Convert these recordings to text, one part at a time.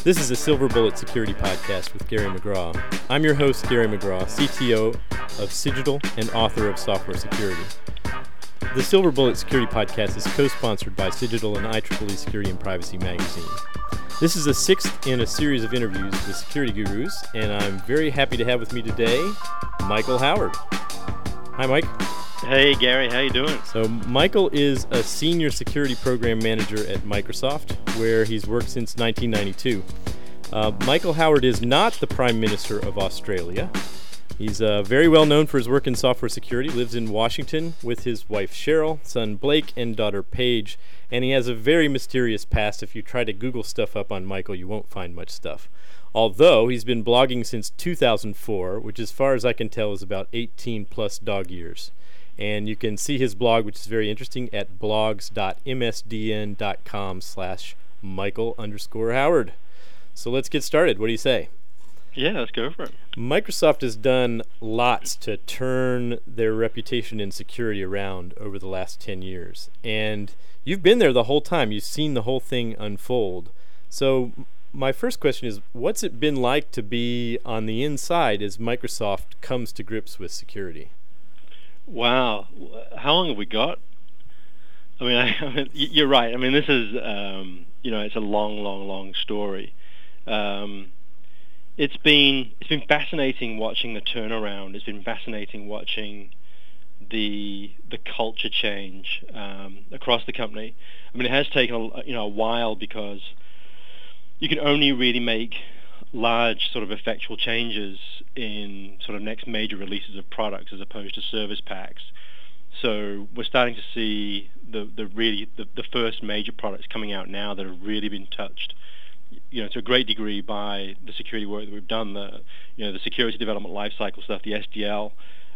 This is a Silver Bullet Security Podcast with Gary McGraw. I'm your host, Gary McGraw, CTO of Cigital and author of Software Security. The Silver Bullet Security Podcast is co-sponsored by Cigital and IEEE Security and Privacy Magazine. This is the sixth in a series of interviews with security gurus, and I'm very happy to have with me today Michael Howard. Hi, Mike. Hey, Gary. How you doing? So Michael is a senior security program manager at Microsoft, where he's worked since 1992. Michael Howard is not the Prime Minister of Australia. He's very well known for his work in software security, lives in Washington with his wife Cheryl, son Blake, and daughter Paige, and he has a very mysterious past. If you try to Google stuff up on Michael, you won't find much stuff. Although he's been blogging since 2004, which as far as I can tell is about 18 plus dog years. And you can see his blog, which is very interesting, at blogs.msdn.com/Michael_Howard. So let's get started. What do you say? Yeah, let's go for it. Microsoft has done lots to turn their reputation in security around over the last 10 years. And you've been there the whole time. You've seen the whole thing unfold. So my first question is, what's it been like to be on the inside as Microsoft comes to grips with security? Wow. How long have we got? I mean, you're right. I mean, this is, it's a long story. It's been fascinating watching the turnaround. It's been fascinating watching the culture change across the company. I mean, it has taken a while because you can only really make large sort of effectual changes in sort of next major releases of products as opposed to service packs. So we're starting to see the first major products coming out now that have really been touched, to a great degree by the security work that we've done, the security development lifecycle stuff, the SDL.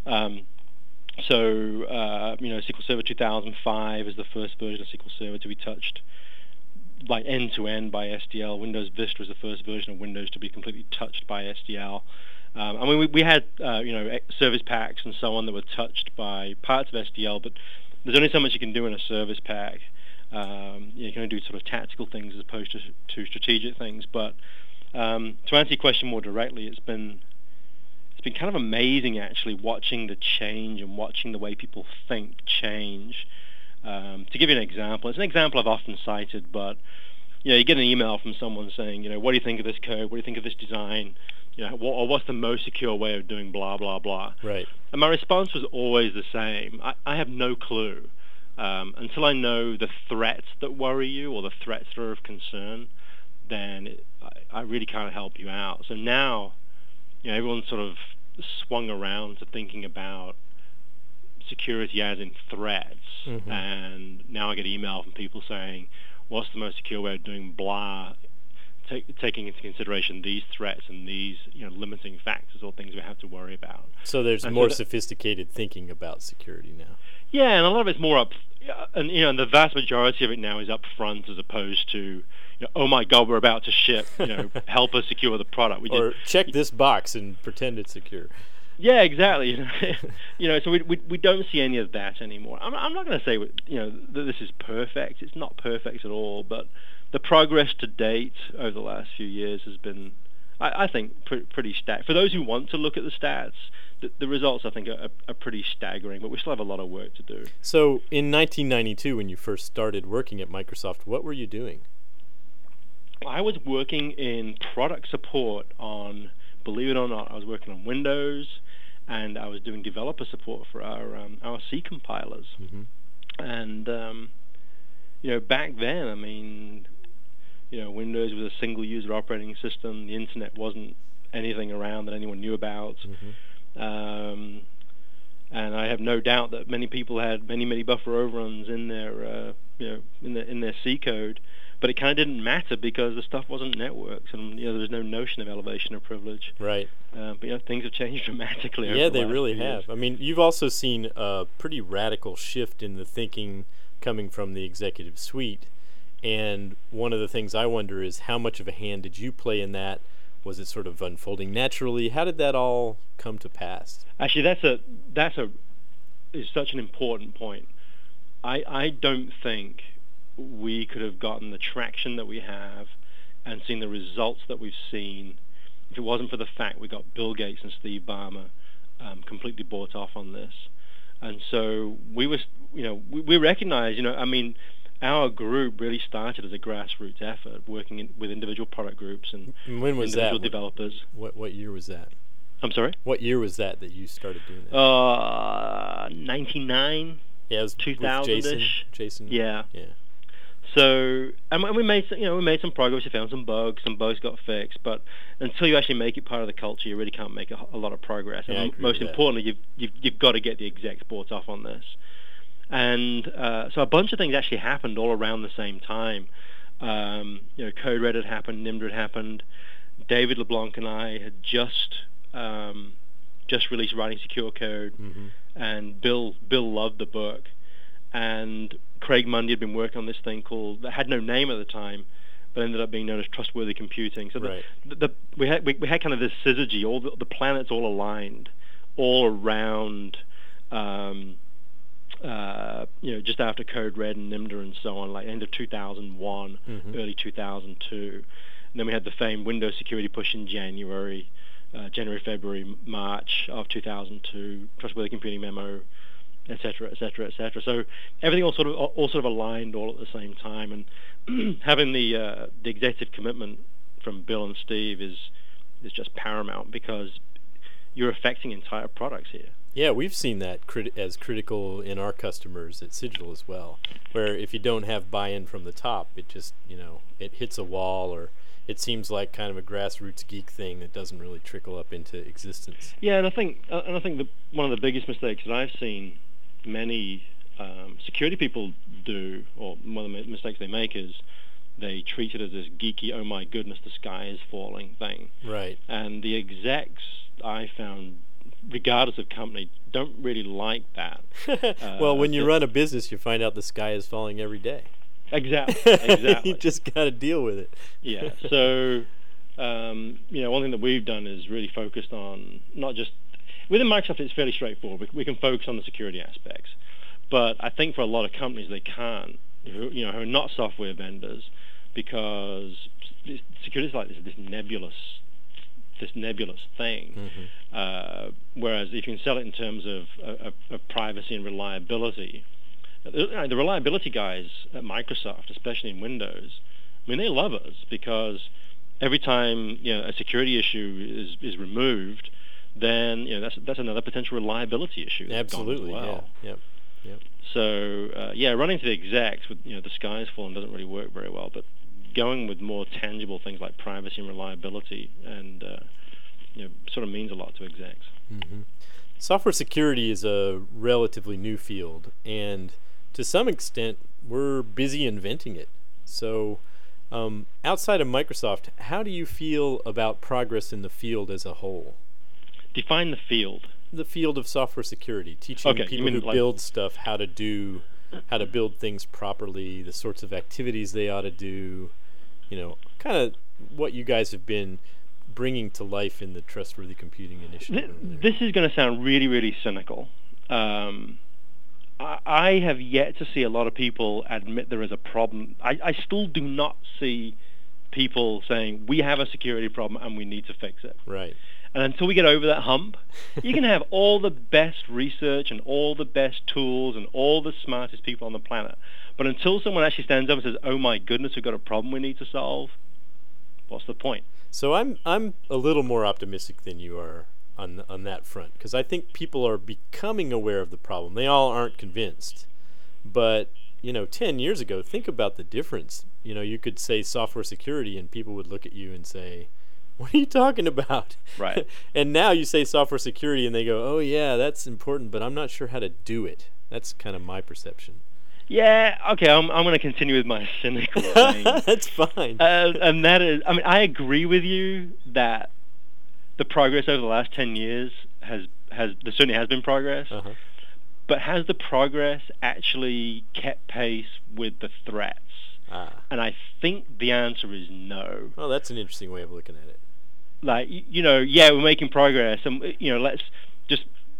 SQL Server 2005 is the first version of SQL Server to be touched like end-to-end by SDL. Windows Vista was the first version of Windows to be completely touched by SDL. We had service packs and so on that were touched by parts of SDL, but there's only so much you can do in a service pack. You can only do sort of tactical things as opposed to strategic things. But to answer your question more directly, it's been kind of amazing actually watching the change and watching the way people think change. To give you an example, it's an example I've often cited, but you get an email from someone saying, what do you think of this code? What do you think of this design? Or what's the most secure way of doing blah, blah, blah. Right. And my response was always the same. I have no clue. Until I know the threats that worry you or the threats that are of concern, then I really can't help you out. So now, everyone's sort of swung around to thinking about security as in threats. Mm-hmm. And now I get email from people saying, what's the most secure way of doing blah, taking into consideration these threats and these limiting factors or things we have to worry about. So there's more sophisticated thinking about security now. Yeah, and a lot of it's more and the vast majority of it now is up front as opposed to, oh my God, we're about to ship, help us secure the product. Check this box and pretend it's secure. Yeah, exactly. So we don't see any of that anymore. I'm not going to say that this is perfect. It's not perfect at all, but the progress to date over the last few years has been, I think, pretty staggering. For those who want to look at the stats, the results I think are pretty staggering, but we still have a lot of work to do. So in 1992, when you first started working at Microsoft, what were you doing? I was working in product support on, believe it or not, I was working on Windows, and I was doing developer support for our C compilers. Mm-hmm. And back then, Windows was a single user operating system. The internet wasn't anything around that anyone knew about. Mm-hmm. And I have no doubt that many people had many buffer overruns in their in their C code. But it kind of didn't matter because the stuff wasn't networked, and there was no notion of elevation of privilege. Right. But things have changed dramatically. Yeah, over the they last really few have. years. I mean, you've also seen a pretty radical shift in the thinking coming from the executive suite, and one of the things I wonder is how much of a hand did you play in that? Was it sort of unfolding naturally? How did that all come to pass? Actually, that's such an important point. I don't think we could have gotten the traction that we have and seen the results that we've seen, if it wasn't for the fact we got Bill Gates and Steve Ballmer completely bought off on this. And so we recognize, our group really started as a grassroots effort, working with individual product groups and when was individual that? developers. What year was that? I'm sorry? What year was that you started doing that? 99. Yeah, it was 2000-ish. Jason. Yeah. Yeah. So, and we made some progress. We found some bugs got fixed. But until you actually make it part of the culture, you really can't make a lot of progress. Yeah, and most importantly, you've got to get the execs bought off on this. And so a bunch of things actually happened all around the same time. Code Red had happened, Nimda had happened. David LeBlanc and I had just released Writing Secure Code, and Bill loved the book. And Craig Mundy had been working on this thing that had no name at the time, but ended up being known as Trustworthy Computing. So right. we had kind of this syzygy. All the planets all aligned, all around. Just after Code Red and Nimda and so on, like end of 2001, early 2002. And then we had the famed Windows security push in January, February, March of 2002, Trustworthy Computing Memo, et cetera, et cetera, et cetera. So everything all sort of aligned all at the same time. And having the executive commitment from Bill and Steve is just paramount, because you're affecting entire products here. Yeah, we've seen that as critical in our customers at Cigital as well, where if you don't have buy-in from the top, it just, it hits a wall, or it seems like kind of a grassroots geek thing that doesn't really trickle up into existence. Yeah, and I think that one of the biggest mistakes that I've seen many security people do, or one of the mistakes they make, is they treat it as this geeky, oh my goodness, the sky is falling thing. Right. And the execs, I found, regardless of company, don't really like that. Well, when you run a business, you find out the sky is falling every day. Exactly. You just got to deal with it. Yeah. So, one thing that we've done is really focused on not just within Microsoft. It's fairly straightforward. We can focus on the security aspects, but I think for a lot of companies they can't, who are not software vendors, because security is like this nebulous thing. Whereas if you can sell it in terms of privacy and reliability, the reliability guys at Microsoft, especially in Windows, they love us, because every time a security issue is removed, then that's another potential reliability issue. Absolutely. As well. Yeah. Yep. So running to the execs with the sky's falling doesn't really work very well, but going with more tangible things like privacy and reliability and sort of means a lot to execs. Software security is a relatively new field, and to some extent we're busy inventing it. So outside of Microsoft, how do you feel about progress in the field as a whole? Define the field. The field of software security, teaching people who build stuff how to build things properly, the sorts of activities they ought to do, kind of what you guys have been bringing to life in the Trustworthy Computing Initiative. This is going to sound really, really cynical. I have yet to see a lot of people admit there is a problem. I still do not see people saying, we have a security problem and we need to fix it. Right. And until we get over that hump, you can have all the best research and all the best tools and all the smartest people on the planet. But until someone actually stands up and says, oh my goodness, we've got a problem we need to solve, what's the point? So I'm a little more optimistic than you are on that front, because I think people are becoming aware of the problem. They all aren't convinced. But, 10 years ago, think about the difference. You could say software security and people would look at you and say, what are you talking about? Right. And now you say software security and they go, oh yeah, that's important, but I'm not sure how to do it. That's kind of my perception. Yeah, okay, I'm going to continue with my cynical thing. That's fine. And that is, I agree with you that the progress over the last 10 years there certainly has been progress, but has the progress actually kept pace with the threats? And I think the answer is no. Oh, that's an interesting way of looking at it. Like, we're making progress, and, let's just,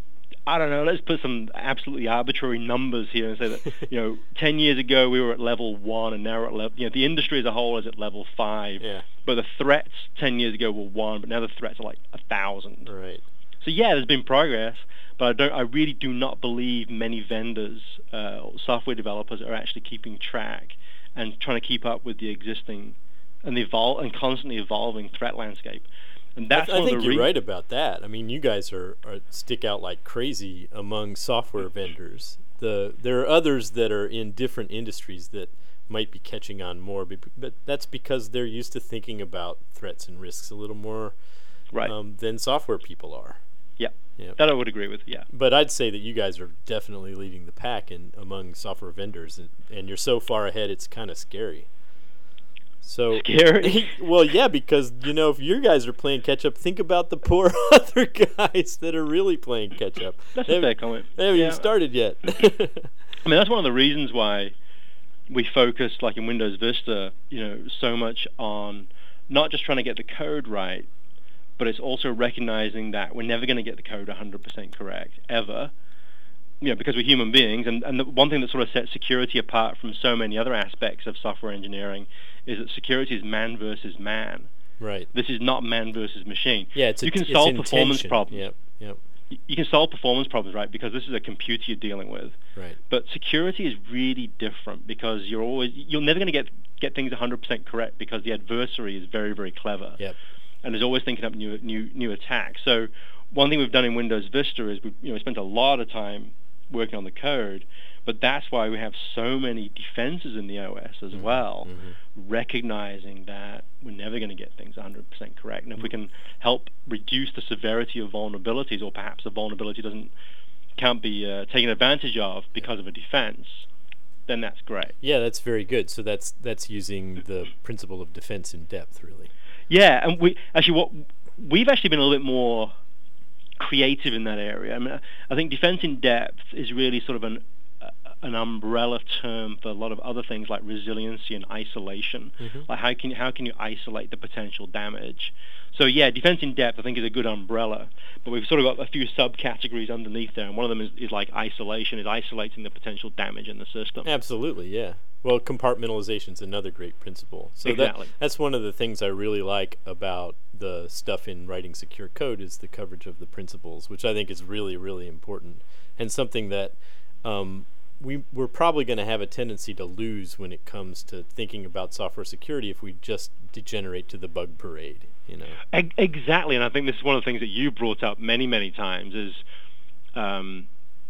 I don't know, let's put some absolutely arbitrary numbers here and say that, 10 years ago we were at level 1 and now we're at level, the industry as a whole is at level 5. Yeah. But the threats 10 years ago were 1, but now the threats are like 1,000. Right. So yeah, there's been progress, but I really do not believe many vendors, software developers are actually keeping track and trying to keep up with the existing and constantly evolving threat landscape. And that's I think you're right about that. I mean, you guys are stick out like crazy among software vendors. There are others that are in different industries that might be catching on more, but that's because they're used to thinking about threats and risks a little more than software people are. Yeah, that I would agree with, yeah. But I'd say that you guys are definitely leading the pack among software vendors, and you're so far ahead it's kind of scary. So scary? Well, yeah, because, if you guys are playing catch-up, think about the poor other guys that are really playing catch-up. That's a fair comment. They haven't even started yet. I mean, that's one of the reasons why we focused, like in Windows Vista, so much on not just trying to get the code right, but it's also recognizing that we're never going to get the code 100% correct, ever, because we're human beings. And the one thing that sort of sets security apart from so many other aspects of software engineering is that security is man versus man. Right. This is not man versus machine. Yeah, you can solve performance intention. problems. Yep. You can solve performance problems, right? Because this is a computer you're dealing with. Right. But security is really different because you're never going to get things 100% correct because the adversary is very, very clever. Yep. And is always thinking up new attacks. So one thing we've done in Windows Vista is we spent a lot of time working on the code, but that's why we have so many defenses in the OS as well, recognizing that we're never going to get things 100% correct. And if we can help reduce the severity of vulnerabilities, or perhaps the vulnerability can't be taken advantage of because of a defense, then that's great. Yeah, that's very good. So that's using the principle of defense in depth, really. Yeah, and we've actually been a little bit more creative in that area. I mean, I think defense in depth is really sort of an umbrella term for a lot of other things like resiliency and isolation. Like how can you isolate the potential damage? So yeah, defense in depth I think is a good umbrella, but we've sort of got a few subcategories underneath there, and one of them is like isolation, is isolating the potential damage in the system. Absolutely, yeah. Well, compartmentalization is another great principle. So exactly. That's one of the things I really like about the stuff in writing secure code is the coverage of the principles, which I think is really, really important, and something that we're probably going to have a tendency to lose when it comes to thinking about software security if we just degenerate to the bug parade. Exactly, and I think this is one of the things that you brought up many, many times is I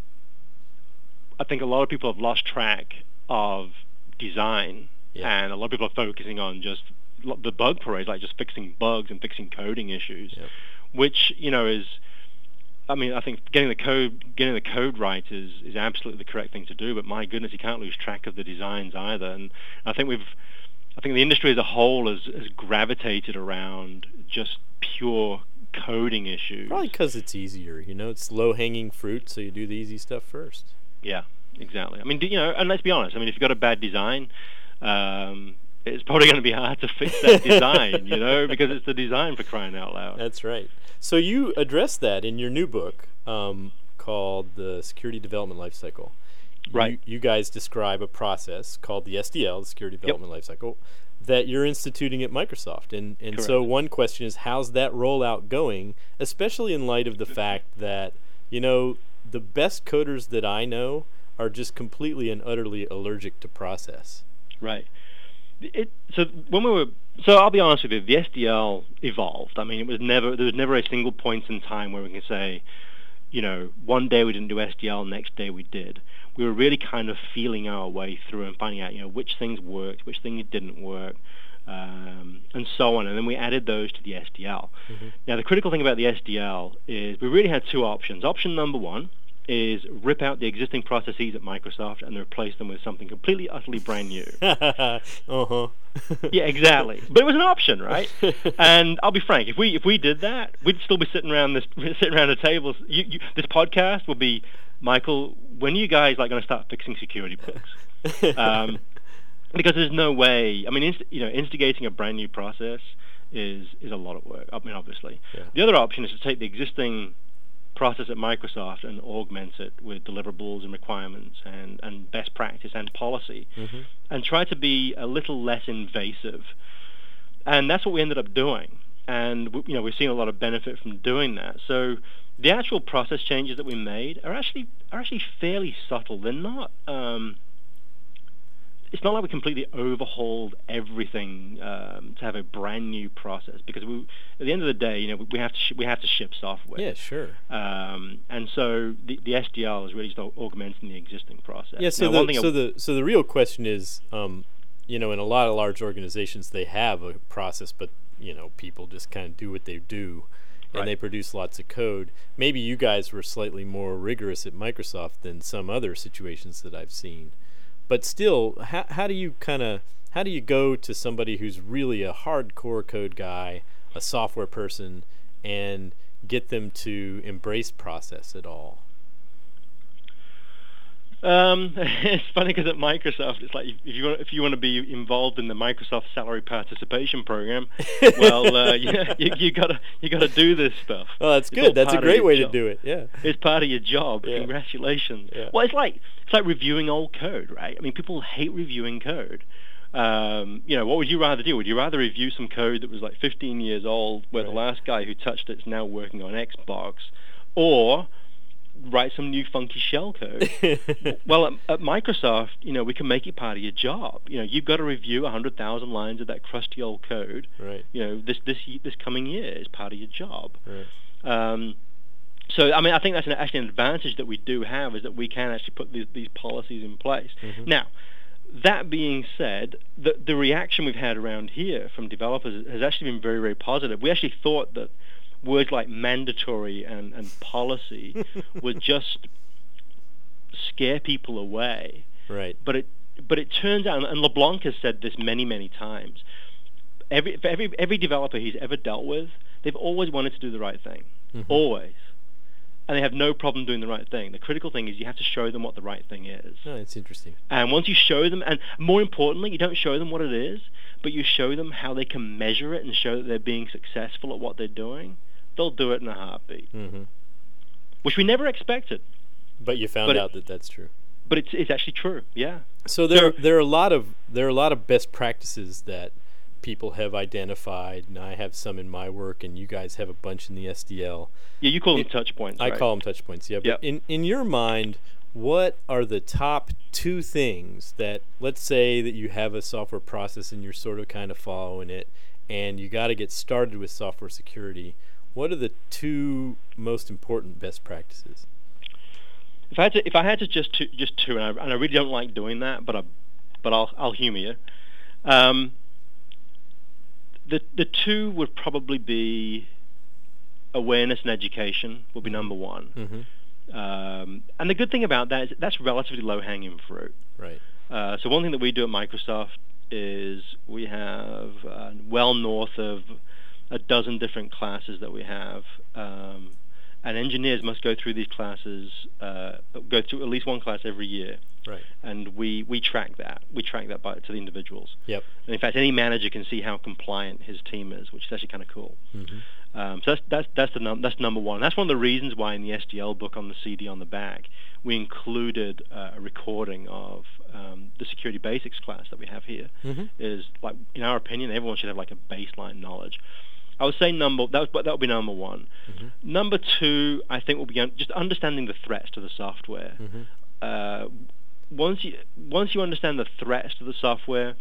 think a lot of people have lost track of design, and a lot of people are focusing on just the bug parade, like just fixing bugs and fixing coding issues, which is, I mean, I think getting the code right is absolutely the correct thing to do. But my goodness, you can't lose track of the designs either. And I think the industry as a whole has gravitated around just pure coding issues. Probably because it's easier. It's low-hanging fruit, so you do the easy stuff first. Yeah. Exactly. I mean, and let's be honest. I mean, if you've got a bad design, it's probably going to be hard to fix that design, because it's the design, for crying out loud. That's right. So you address that in your new book called The Security Development Lifecycle. Right. You guys describe a process called the SDL, the Security Development Lifecycle, that you're instituting at Microsoft. And so one question is, how's that rollout going, especially in light of the fact that, the best coders that I know are just completely and utterly allergic to process. Right. So I'll be honest with you, the SDL evolved. I mean, there was never a single point in time where we can say, one day we didn't do SDL, next day we did. We were really kind of feeling our way through and finding out, which things worked, which things didn't work, and so on. And then we added those to the SDL. Now, the critical thing about the SDL is we really had two options. Option number one is rip out the existing processes at Microsoft and replace them with something completely, utterly brand new. Yeah, exactly. But it was an option, right? And I'll be frank, if we did that, we'd still be sitting around a table. This podcast will be, Michael, when are you guys going to start fixing security bugs? Because there's no way. I mean, instigating a brand new process is a lot of work. I mean, obviously. Yeah. The other option is to take the existing process at Microsoft and augment it with deliverables and requirements and best practice and policy, and try to be a little less invasive. And that's what we ended up doing. And we've seen a lot of benefit from doing that. So the actual process changes that we made are actually fairly subtle. They're not. It's not like we completely overhauled everything to have a brand new process, because at the end of the day, we have to ship software. Yeah, sure. And so the SDL is really just augmenting the existing process. Yeah. So the real question is, in a lot of large organizations, they have a process, but people just kind of do what they do, and they produce lots of code. Maybe you guys were slightly more rigorous at Microsoft than some other situations that I've seen. But still, how do you go to somebody who's really a hardcore code guy, a software person, and get them to embrace process at all? It's funny because at Microsoft, it's like if you want to be involved in the Microsoft salary participation program, well, you gotta do this stuff. Oh, that's good. That's a great way to do it. Yeah, it's part of your job. Yeah. Congratulations. Yeah. Well, it's like reviewing old code, right? I mean, people hate reviewing code. What would you rather do? Would you rather review some code that was like 15 years old, where the last guy who touched it's now working on Xbox, or write some new funky shell code? Well, at Microsoft, we can make it part of your job. You've got to review 100,000 lines of that crusty old code. Right. This coming year is part of your job. Right. So, I mean, I think that's actually an advantage that we do have, is that we can actually put these policies in place. Now, that being said, the reaction we've had around here from developers has actually been very, very positive. We actually thought that words like mandatory and policy would just scare people away. Right. But it turns out, and LeBlanc has said this many, many times, every developer he's ever dealt with, they've always wanted to do the right thing. Always. And they have no problem doing the right thing. The critical thing is you have to show them what the right thing is. Oh, it's interesting. And once you show them, and more importantly, you don't show them what it is, but you show them how they can measure it and show that they're being successful at what they're doing, they'll do it in a heartbeat. Which we never expected. But you found out that that's true. But it's actually true, yeah. So there are a lot of best practices that people have identified, and I have some in my work, and you guys have a bunch in the SDL. Yeah, you call them touch points. I call them touch points. Yeah, but in your mind, what are the top two things that, let's say that you have a software process and you're sort of kind of following it, and you got to get started with software security? What are the two most important best practices? If I had to just two, and I really don't like doing that, but I'll humor you. The two would probably be awareness and education would be number one. And the good thing about that is that's relatively low-hanging fruit. Right. So one thing that we do at Microsoft is we have well north of a dozen different classes that we have, and engineers must go through these classes, go through at least one class every year. Right. And we track that. We track that to the individuals. Yep. And in fact, any manager can see how compliant his team is, which is actually kind of cool. So that's number one. That's one of the reasons why in the SDL book on the CD on the back, we included a recording of the security basics class that we have here. Is like, in our opinion, everyone should have like a baseline knowledge. I would say that would be number one. Number two, I think, will be just understanding the threats to the software. Once you understand the threats to the software,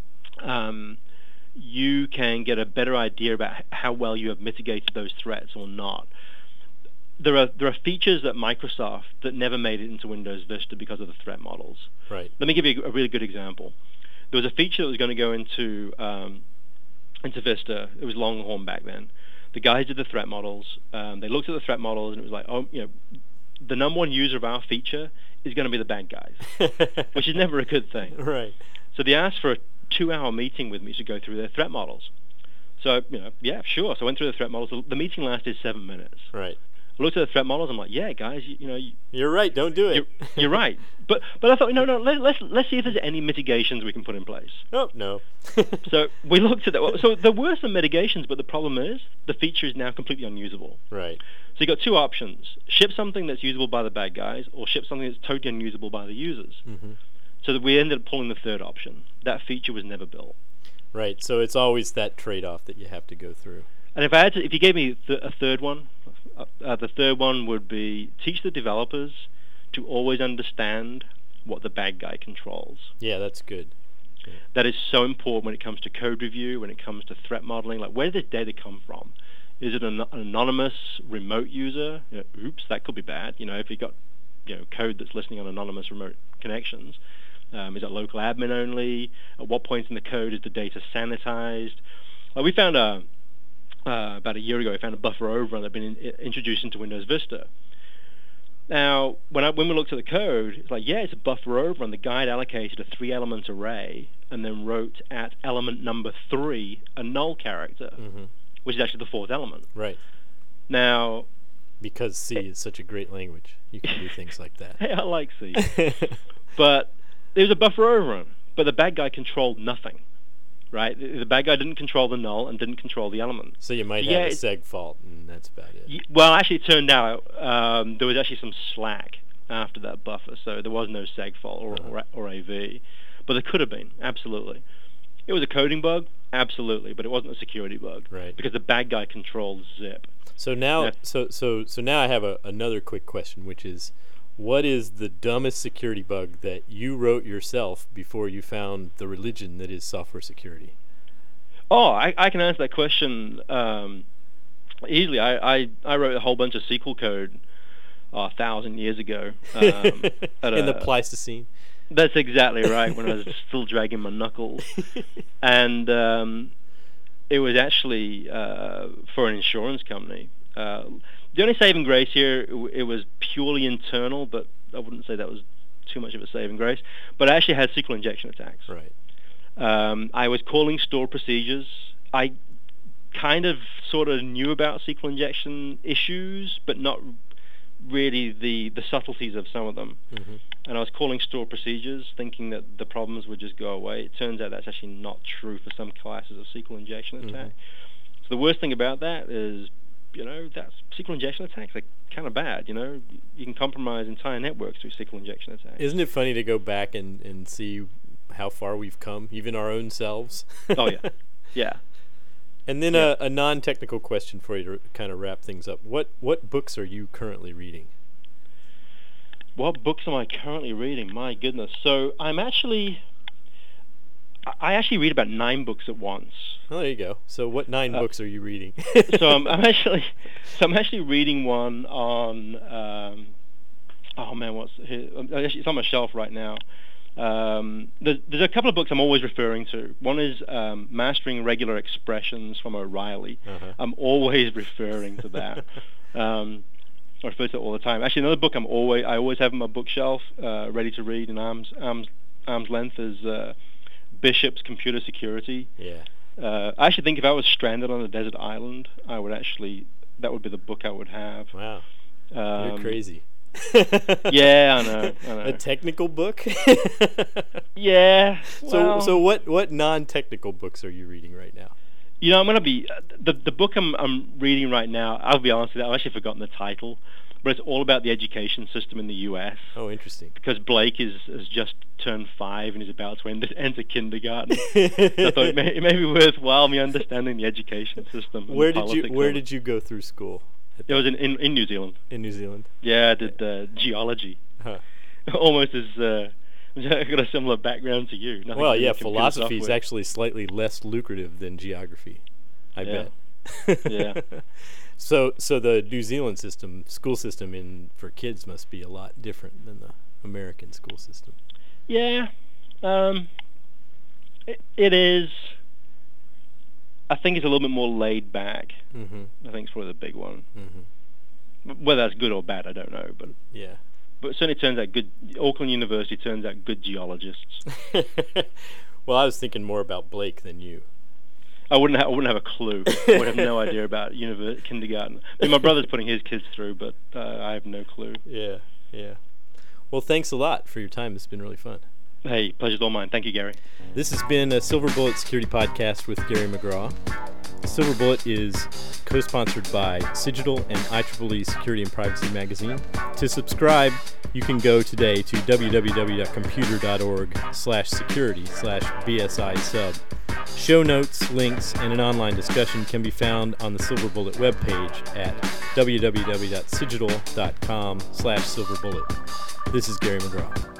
you can get a better idea about how well you have mitigated those threats or not. There are features at Microsoft that never made it into Windows Vista because of the threat models. Right. Let me give you a really good example. There was a feature that was going to go into Vista. It was Longhorn back then. The guys did the threat models. They looked at the threat models, and it was like, the number one user of our feature is going to be the bad guys, which is never a good thing. Right. So they asked for a 2-hour meeting with me to go through their threat models. So, yeah, sure. So I went through the threat models. The meeting lasted 7 minutes. Right. I looked at the threat models. I'm like, yeah, guys, You're right. Don't do it. you're right. But I thought, no, let's see if there's any mitigations we can put in place. Oh, no. So we looked at that. So there were some mitigations, but the problem is the feature is now completely unusable. Right. So you got two options: ship something that's usable by the bad guys, or ship something that's totally unusable by the users. Mm-hmm. So that we ended up pulling the third option. That feature was never built. Right. So it's always that trade-off that you have to go through. And if you gave me a third one, the third one would be teach the developers to always understand what the bad guy controls. Yeah, that's good. Yeah. That is so important when it comes to code review, when it comes to threat modeling. Like, where does this data come from? Is it an anonymous remote user? Oops, that could be bad. If you got code that's listening on anonymous remote connections, is it local admin only? At what point in the code is the data sanitized? We found about a year ago, we found a buffer overrun that had been introduced into Windows Vista. Now, when we looked at the code, it's like, yeah, it's a buffer overrun. The guide allocated a 3-element array and then wrote at element number 3 a null character, which is actually the 4th element. Right. Now, because C is such a great language, you can do things like that. Hey, I like C. But there was a buffer overrun, but the bad guy controlled nothing. Right? The bad guy didn't control the null and didn't control the element. So you might have a seg fault, and that's about it. Well, actually, it turned out there was actually some slack after that buffer, so there was no seg fault or AV. But there could have been, absolutely. It was a coding bug, absolutely, but it wasn't a security bug. Right. Because the bad guy controlled zip. So now, so now I have another quick question, which is, what is the dumbest security bug that you wrote yourself before you found the religion that is software security? Oh, I can answer that question easily. I wrote a whole bunch of SQL code 1,000 years ago. In the Pleistocene? That's exactly right, when I was still dragging my knuckles. And it was actually for an insurance company. The only saving grace here, it was purely internal, but I wouldn't say that was too much of a saving grace. But I actually had SQL injection attacks. Right. I was calling store procedures. I kind of sort of knew about SQL injection issues, but not really the subtleties of some of them. Mm-hmm. And I was calling store procedures, thinking that the problems would just go away. It turns out that's actually not true for some classes of SQL injection attack. So the worst thing about that is, that SQL injection attacks are kind of bad. You can compromise entire networks through SQL injection attacks. Isn't it funny to go back and see how far we've come, even our own selves? Oh, yeah. Yeah. And then a non-technical question for you to kind of wrap things up. What books are you currently reading? What books am I currently reading? My goodness. So I actually read about 9 books at once. Oh, there you go. So what 9 books are you reading? So I'm actually reading one on it's on my shelf right now. There's a couple of books I'm always referring to. One is Mastering Regular Expressions from O'Reilly. I'm always referring to that. I refer to it all the time. Actually, another book I always have on my bookshelf, ready to read in arm's length, is Bishop's Computer Security. Yeah. I actually think if I was stranded on a desert island, that would be the book I would have. Wow. You're crazy. Yeah, I know. A technical book? Yeah. Well, so what non-technical books are you reading right now? I'm going to be the book I'm reading right now. I'll be honest with you, I've actually forgotten the title, but it's all about the education system in the U.S. Oh, interesting. Because Blake has just turned 5 and is about to enter kindergarten. So I thought it may be worthwhile me understanding the education system. Where did you go through school? It was in New Zealand. In New Zealand? Yeah, I did geology. Huh. Almost as I've got a similar background to you. Well, yeah, philosophy is actually slightly less lucrative than geography, I bet. Yeah. So the New Zealand school system for kids must be a lot different than the American school system. Yeah. It is. I think it's a little bit more laid back. Mm-hmm. I think it's probably the big one. Mm-hmm. Whether that's good or bad, I don't know. But yeah. But it certainly turns out Auckland University turns out good geologists. Well, I was thinking more about Blake than you. I wouldn't have a clue. I would have no idea about kindergarten. I mean, my brother's putting his kids through, but I have no clue. Yeah. Well, thanks a lot for your time. It's been really fun. Hey, pleasure's all mine. Thank you, Gary. This has been a Silver Bullet Security Podcast with Gary McGraw. Silver Bullet is co-sponsored by Cigital and IEEE Security and Privacy Magazine. To subscribe, you can go today to www.computer.org/security/BSI sub. Show notes, links, and an online discussion can be found on the Silver Bullet webpage at www.cigital.com/silverbullet. This is Gary McGraw.